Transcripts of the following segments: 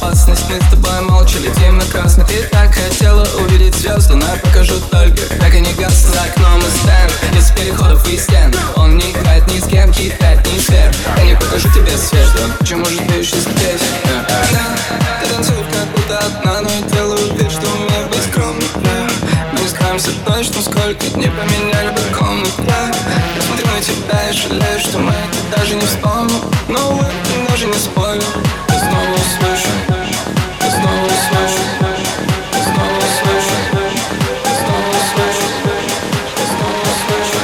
опасность. Мы с тобой молча летим на красный. Ты так хотела увидеть звезды, но я покажу только, как они гаснут. За окном и стенд, из переходов и стен. Он не играет ни с кем, кидает ни сфер. Я не покажу тебе свет, почему же ты еще здесь? Ты танцуешь как будто одна, но я делаю вид, что умею быть скромным. Мы не скроемся точно, сколько дней поменяли бы комнату. Я смотрю на тебя и жалею, что мы это даже не вспомним. Но увы, ты даже не спорю. Я снова услышу, я снова услышу, я снова услышу, я снова услышу, я снова услышу,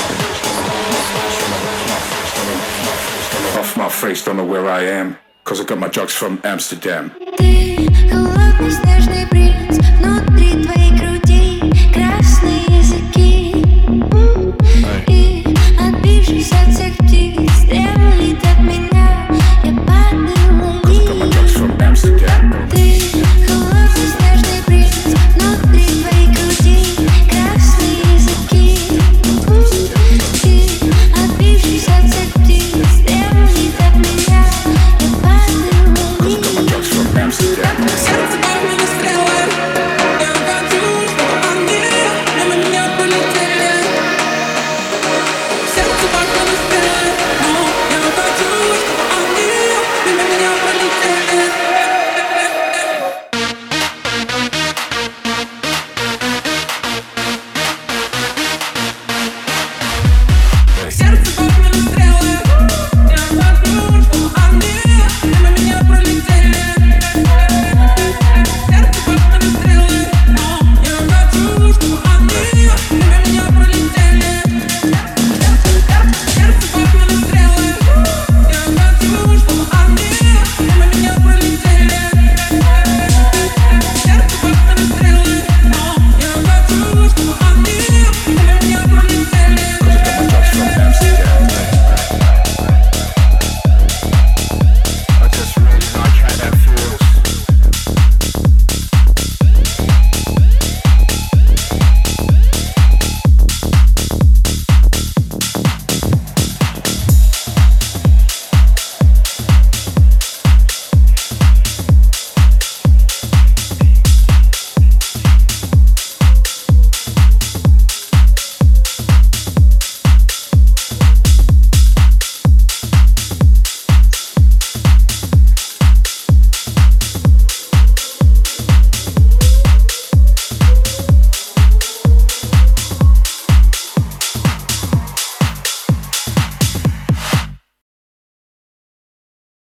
Off my face, don't know where I am, cause I got my drugs from Amsterdam. Ты холодный снежный принц внутри твоей крови.